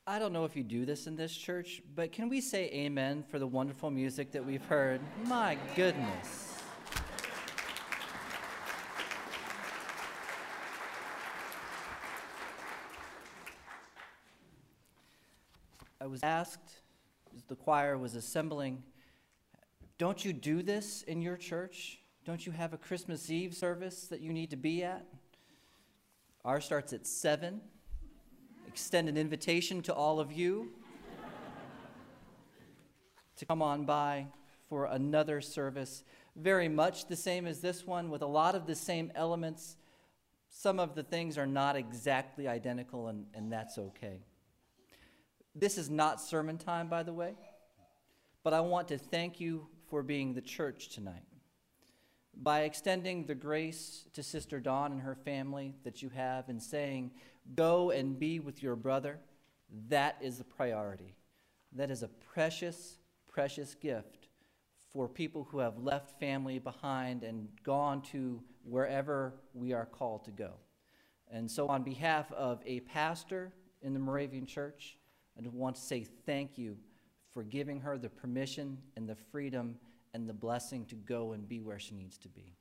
I don't know if you do this in this church, but can we say amen for the wonderful music that we've heard? My goodness. I was asked, as the choir was assembling, don't you do this in your church? Don't you have a Christmas Eve service that you need to be at? Ours starts at 7. Extend an invitation to all of you to come on by for another service, very much the same as this one, with a lot of the same elements. Some of the things are not exactly identical, and that's okay. This is not sermon time, by the way, but I want to thank you for being the church tonight. By extending the grace to Sister Dawn and her family that you have and saying, go and be with your brother, that is the priority. That is a precious, precious gift for people who have left family behind and gone to wherever we are called to go. And so on behalf of a pastor in the Moravian Church, I want to say thank you for giving her the permission and the freedom and the blessing to go and be where she needs to be.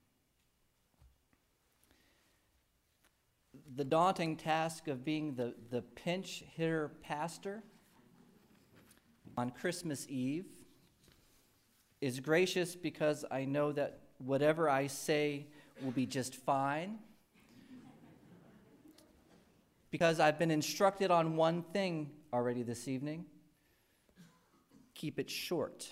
The daunting task of being the pinch hitter pastor on Christmas Eve is gracious because I know that whatever I say will be just fine, because I've been instructed on one thing already this evening: keep it short.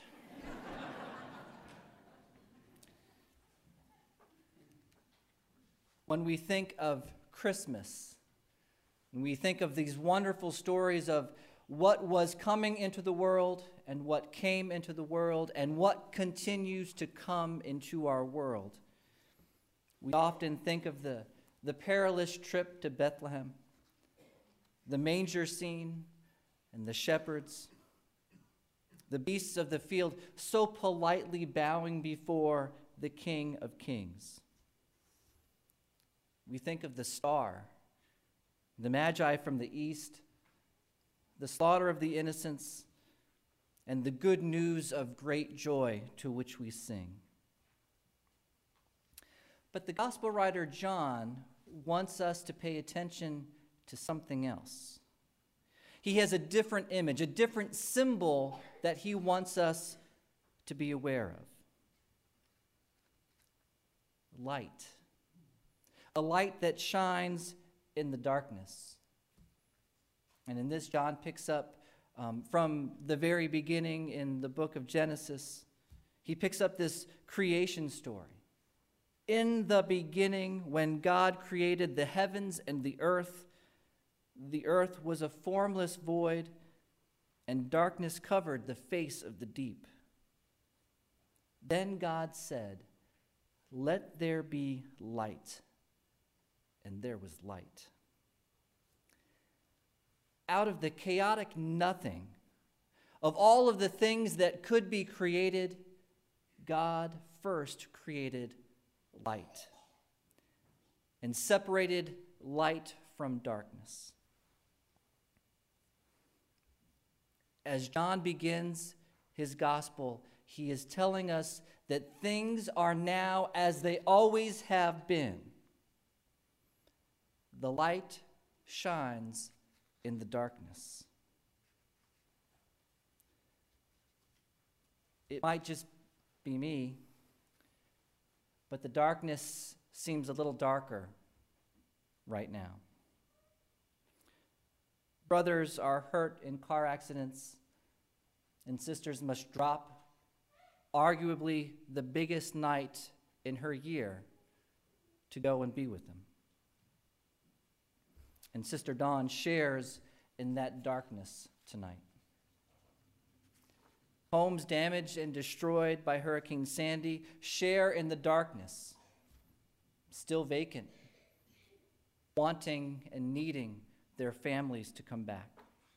When we think of Christmas, when we think of these wonderful stories of what was coming into the world and what came into the world and what continues to come into our world, we often think of the perilous trip to Bethlehem, the manger scene and the shepherds, the beasts of the field so politely bowing before the King of Kings. We think of the star, the Magi from the east, the slaughter of the innocents, and the good news of great joy to which we sing. But the gospel writer John wants us to pay attention to something else. He has a different image, a different symbol that he wants us to be aware of. Light. A light that shines in the darkness. And in this, John picks up from the very beginning in the book of Genesis. He picks up this creation story. In the beginning, when God created the heavens and the earth was a formless void, and darkness covered the face of the deep. Then God said, "Let there be light." And there was light. Out of the chaotic nothing of all of the things that could be created, God first created light and separated light from darkness. As John begins his gospel, he is telling us that things are now as they always have been. The light shines in the darkness. It might just be me, but the darkness seems a little darker right now. Brothers are hurt in car accidents, and sisters must drop arguably the biggest night in her year to go and be with them. And Sister Dawn shares in that darkness tonight. Homes damaged and destroyed by Hurricane Sandy share in the darkness, still vacant, wanting and needing their families to come back.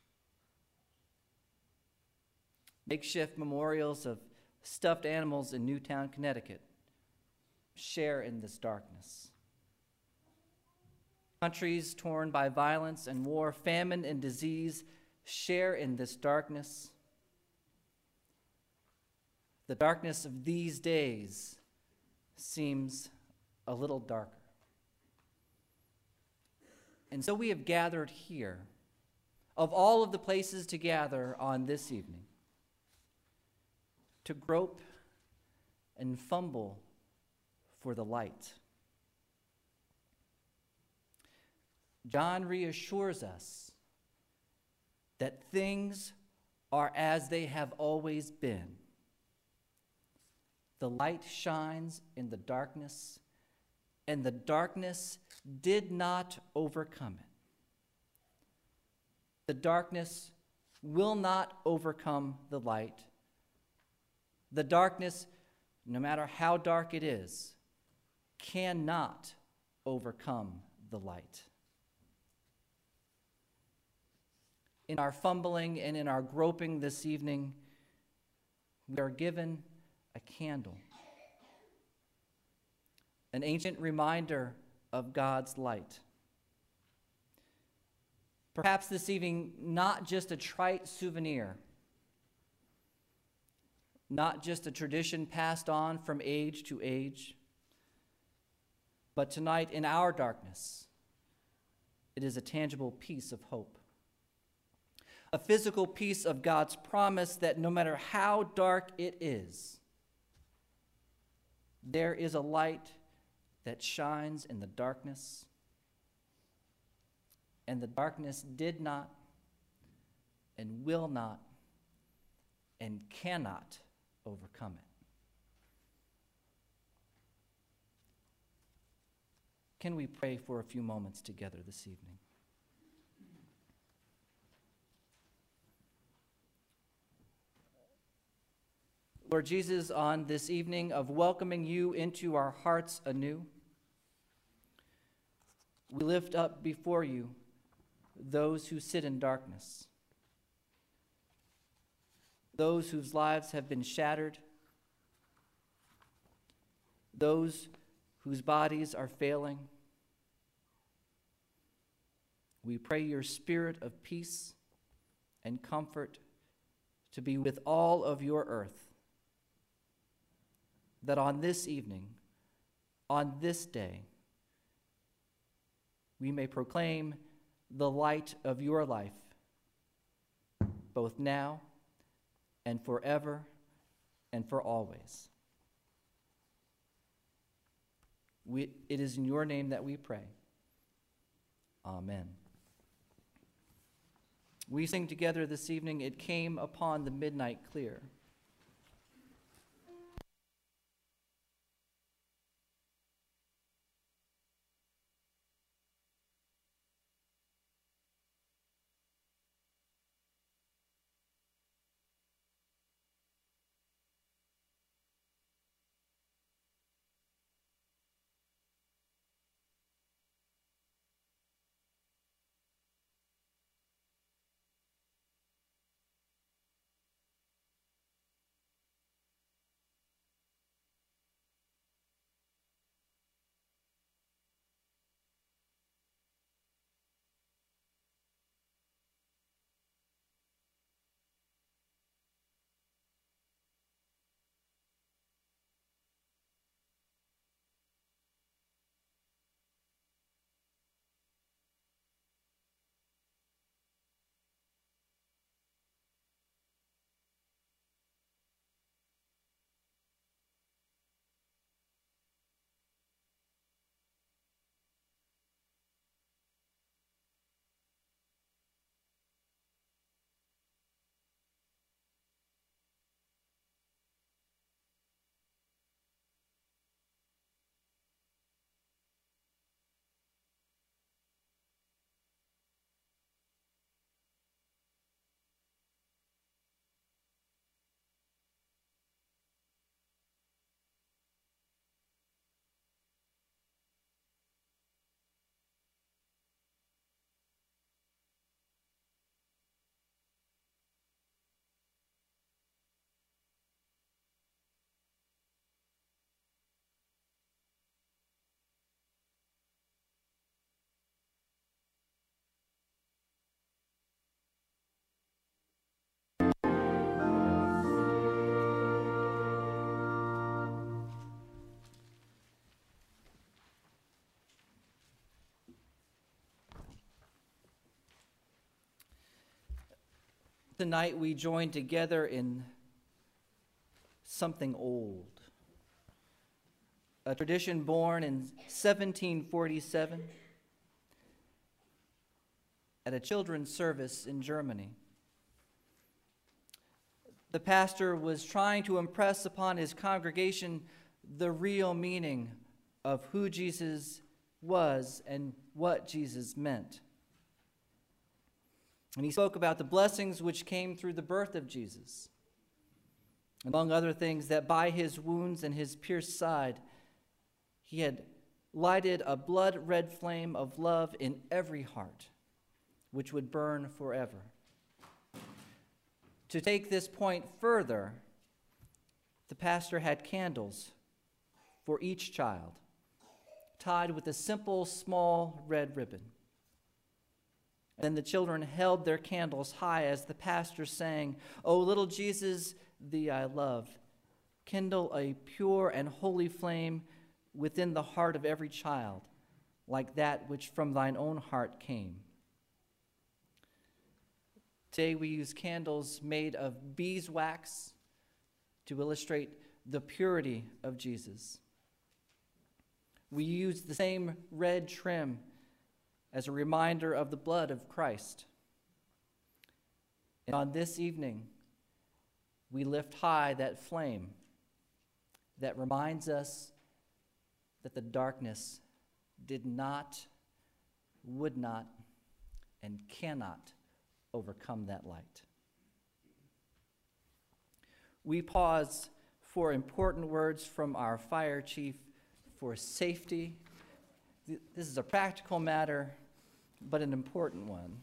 Makeshift memorials of stuffed animals in Newtown, Connecticut share in this darkness. Countries torn by violence and war, famine and disease share in this darkness. The darkness of these days seems a little darker. And so we have gathered here, of all of the places to gather on this evening, to grope and fumble for the light. John reassures us that things are as they have always been. The light shines in the darkness, and the darkness did not overcome it. The darkness will not overcome the light. The darkness, no matter how dark it is, cannot overcome the light. In our fumbling and in our groping this evening, we are given a candle, an ancient reminder of God's light. Perhaps this evening, not just a trite souvenir, not just a tradition passed on from age to age, but tonight in our darkness, it is a tangible piece of hope. A physical piece of God's promise that no matter how dark it is, there is a light that shines in the darkness, and the darkness did not and will not and cannot overcome it. Can we pray for a few moments together this evening? Lord Jesus, on this evening of welcoming you into our hearts anew, we lift up before you those who sit in darkness, those whose lives have been shattered, those whose bodies are failing. We pray your spirit of peace and comfort to be with all of your earth, that on this evening, on this day, we may proclaim the light of your life, both now and forever and for always. It is in your name that we pray. Amen. We sing together this evening, "It Came Upon the Midnight Clear." Tonight we join together in something old, a tradition born in 1747 at a children's service in Germany. The pastor was trying to impress upon his congregation the real meaning of who Jesus was and what Jesus meant. And he spoke about the blessings which came through the birth of Jesus. Among other things, that by his wounds and his pierced side, he had lighted a blood-red flame of love in every heart, which would burn forever. To take this point further, the pastor had candles for each child, tied with a simple, small red ribbon. Then the children held their candles high as the pastor sang, "O little Jesus, thee I love. Kindle a pure and holy flame within the heart of every child, like that which from thine own heart came." Today we use candles made of beeswax to illustrate the purity of Jesus. We use the same red trim as a reminder of the blood of Christ. And on this evening, we lift high that flame that reminds us that the darkness did not, would not, and cannot overcome that light. We pause for important words from our fire chief for safety. This is a practical matter, but an important one.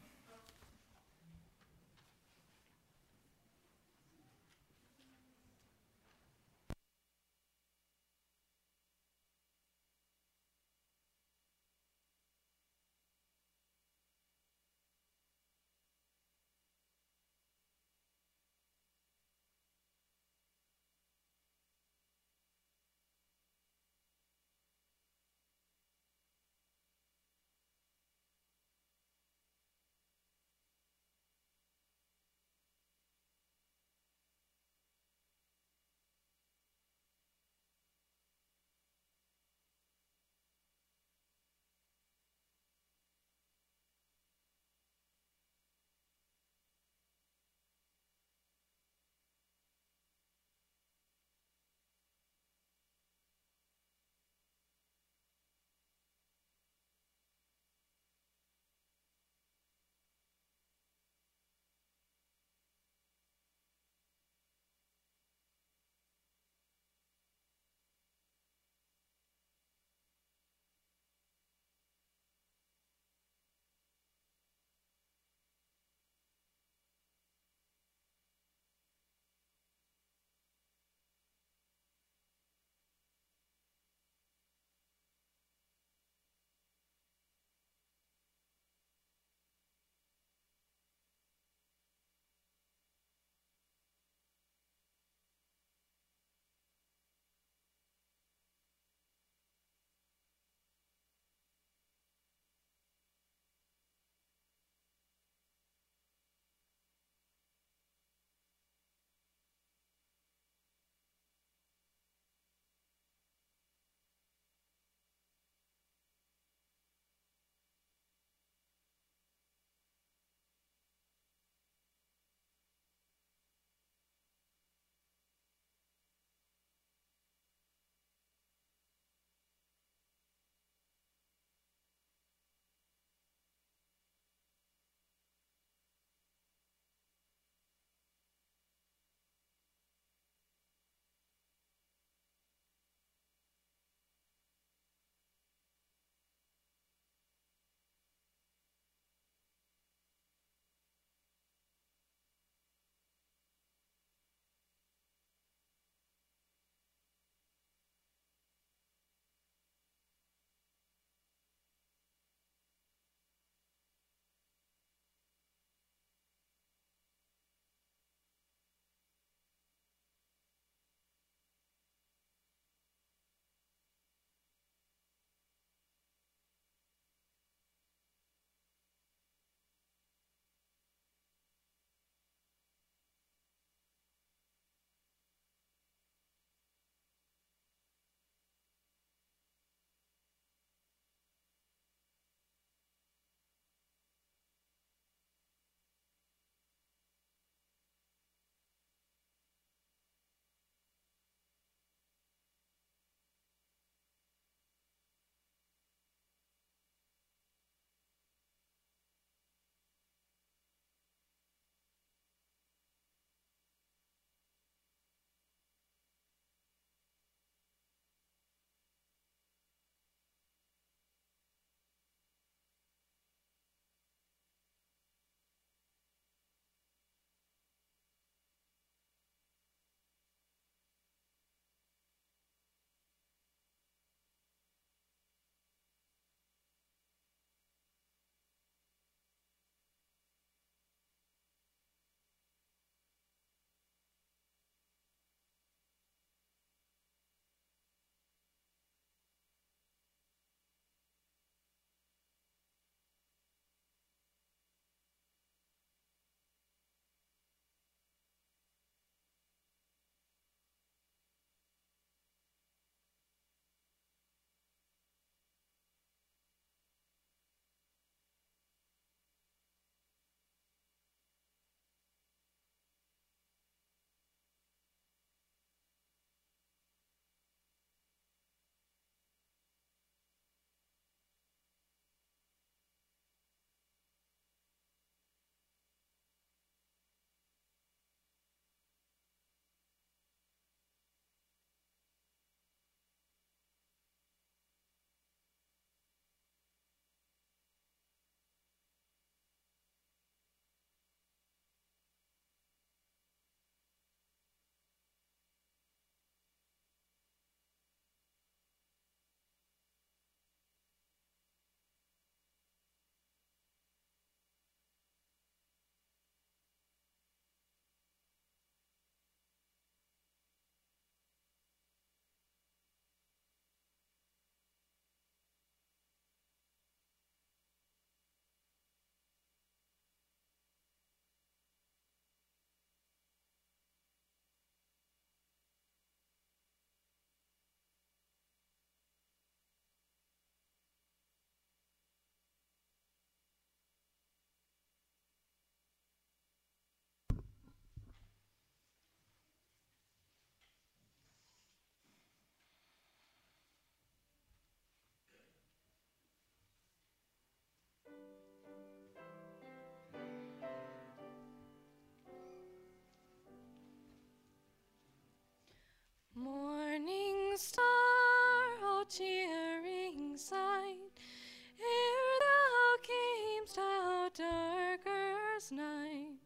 darkest night.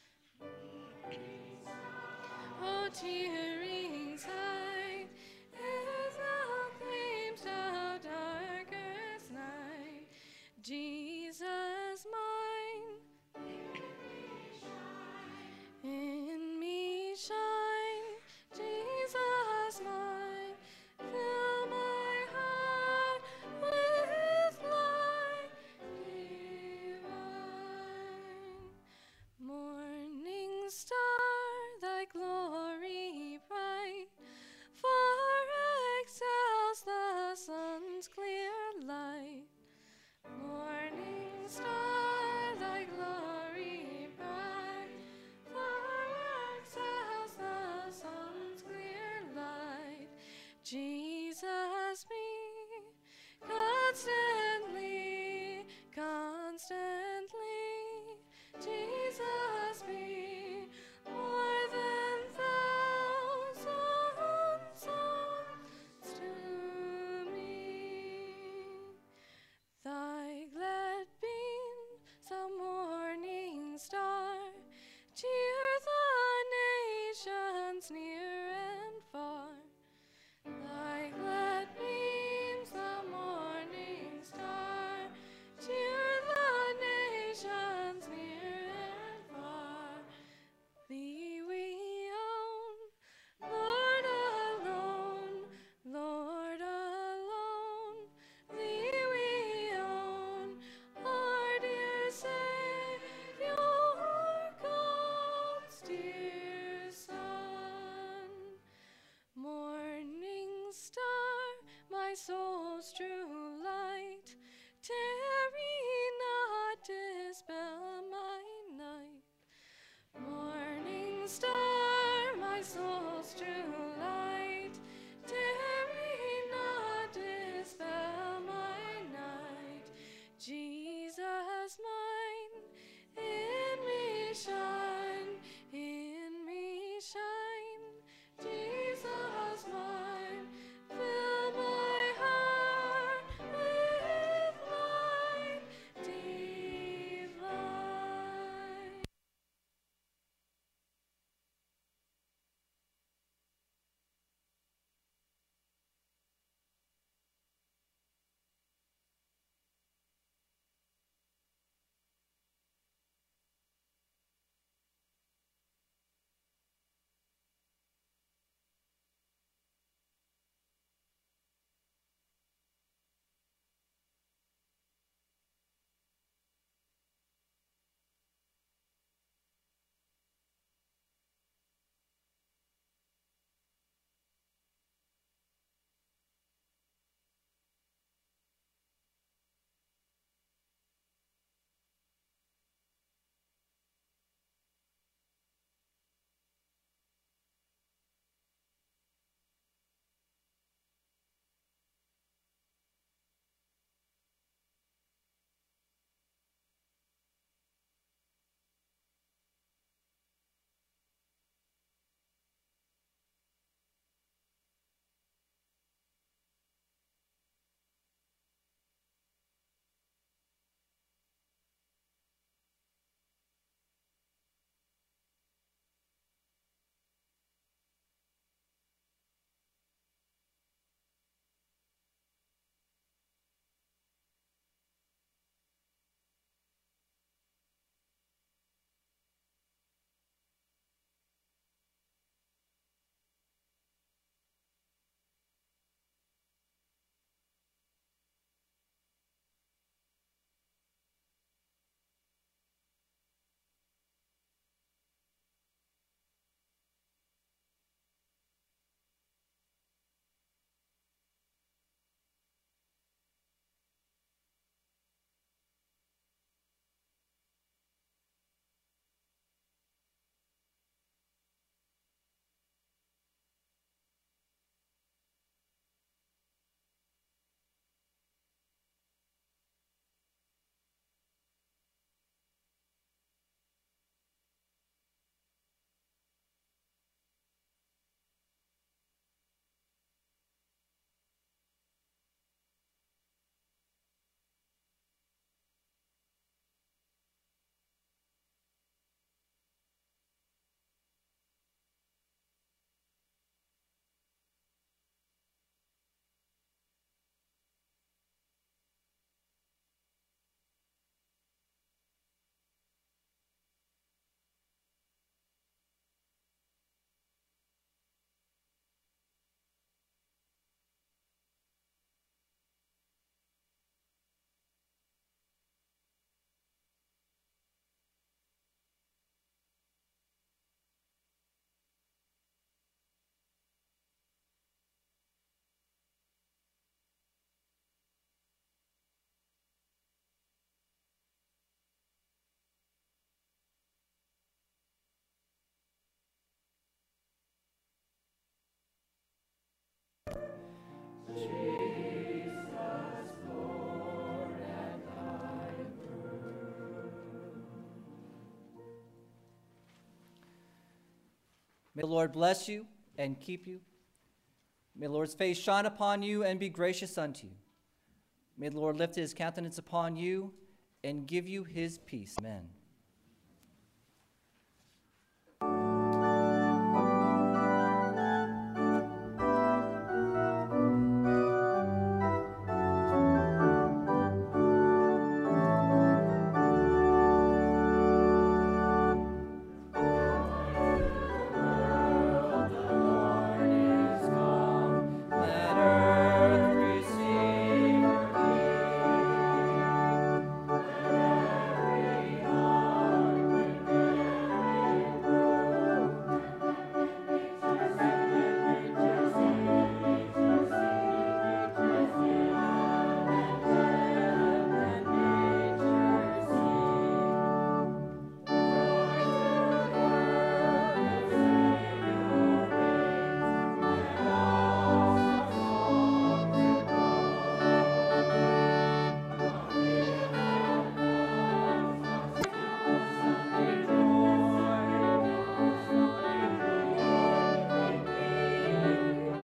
Oh, tearing sight as thou camest out darkest night. Jesus mine, in me shine, Jesus mine, fill my heart with light divine. Morning star, thy glory bright, far excels the sun's clear light. Morning star, thy glory bright, far excels the sun's clear light. Jesus me, constantly, constantly, Jesus me, more than thousand songs to me. Thy glad beams, the morning star, cheer the nations near and far. Thy glad beams, the morning star, cheer the nations near and far. Thee we own, Lord alone, Lord alone. Thee we own, our dear Savior, God's dear Son. Morning star, my soul's true light, tarry not, dispel my night. Morning star, my soul's true light, tarry not, dispel my night. Jesus mine, in me shine, in me shine. Jesus mine, fill my heart with light divine. May the Lord bless you and keep you. May the Lord's face shine upon you and be gracious unto you. May the Lord lift his countenance upon you and give you his peace. Amen.